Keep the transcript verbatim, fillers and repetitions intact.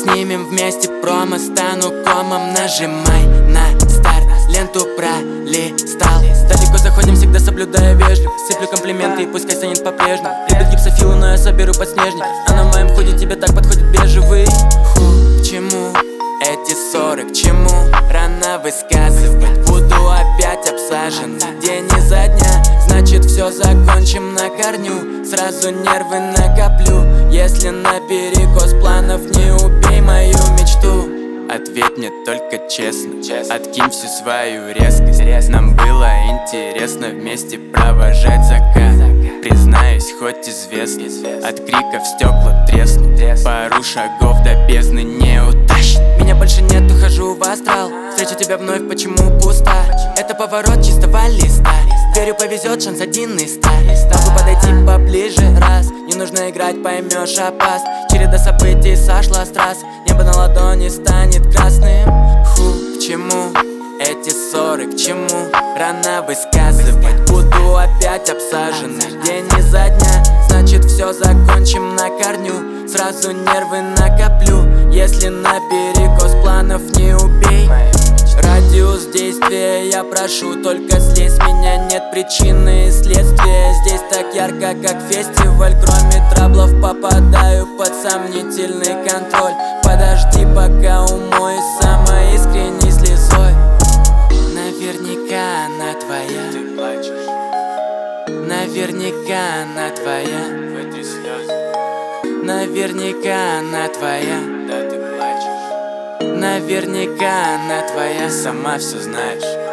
снимем вместе промо, стану комом. Нажимай на старт, ленту пролистал. Далеко заходим, всегда соблюдая вежливость. Сыплю комплименты и пускай станет по-прежнему. Любит гипсофилы, но я соберу подснежник. А на моем ходе тебе так подходит бежевый. Ху, к чему эти ссоры, к чему рано высказывать? Буду опять обсажен день изо дня. Значит, все закончим на корню. Сразу нервы накоплю. Если наперекос планов, не убей мою мечту. Ответь мне только честно, откинь всю свою резкость. Нам было интересно вместе провожать закат. Признаюсь, хоть известно, от криков стекла треснут. Пару шагов до бездны не утащит. Меня больше нет, ухожу в астрал. Встречу тебя вновь, почему пусто? Это поворот чистого листа. Верю, повезет, шанс один из ста. Могу подойти поближе, раз. Не нужно играть, поймешь опас. Череда событий сошла с трасс. Небо на ладони станет красным. Ху, к чему эти ссоры, к чему рано высказывать? Буду опять обсажен день изо дня. Значит, все закончим на корню. Сразу нервы накоплю. Если наперекос планов, не убей радиус действия. Я прошу, только слезь с меня, нет причины и следствия. Здесь так ярко, как фестиваль. Кроме траблов попадаю под сомнительный контроль. Подожди, пока умоюсь самой искренней слезой. Наверняка она твоя. Ты плачешь, Наверняка она твоя. выдри слезы. Наверняка она твоя. Да, ты плачешь, Наверняка она твоя. сама все знаешь.